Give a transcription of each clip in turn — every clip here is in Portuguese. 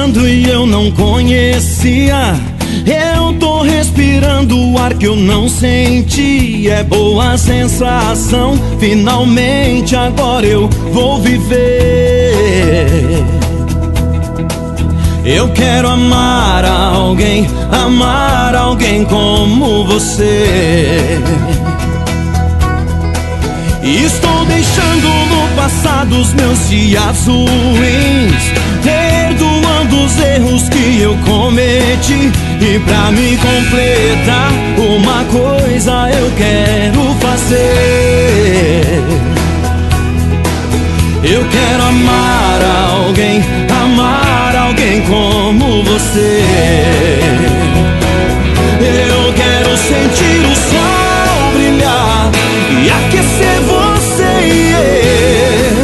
chegando e eu não conhecia. Eu tô respirando o ar que eu não senti. É boa a sensação, finalmente agora eu vou viver. Eu quero amar alguém como você. Estou deixando no passado os meus dias ruins, perdoando os erros que eu cometi. E pra me completar, uma coisa eu quero fazer. Eu quero amar alguém como você. Eu quero sentir o sol brilhar e aquecer você e eu.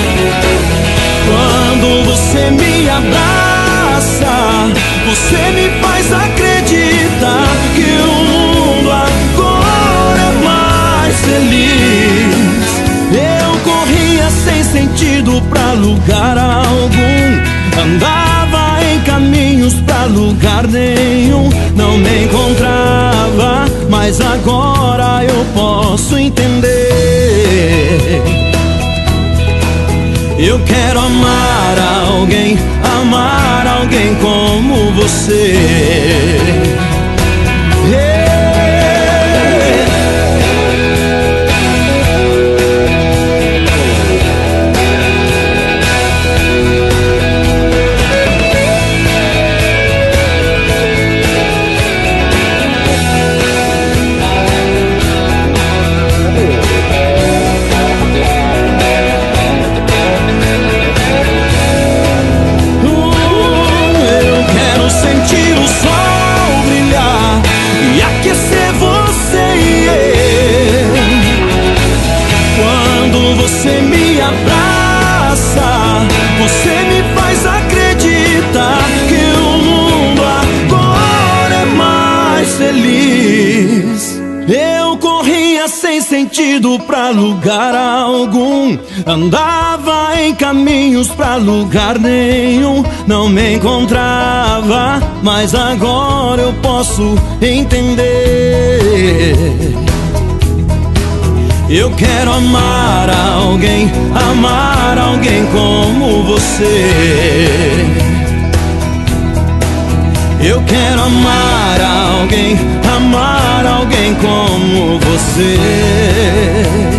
Quando você me abraça, você me faz acreditar que o mundo agora é mais feliz. Eu corria sem sentido pra lugar algum, andava em caminhos pra lugar nenhum, não me encontrava, mas agora eu posso entender. Eu quero amar alguém como você. Você me abraça, você me faz acreditar que o mundo agora é mais feliz. Eu corria sem sentido pra lugar algum, andava em caminhos pra lugar nenhum, não me encontrava, mas agora eu posso entender. Eu quero amar alguém como você. Eu quero amar alguém como você.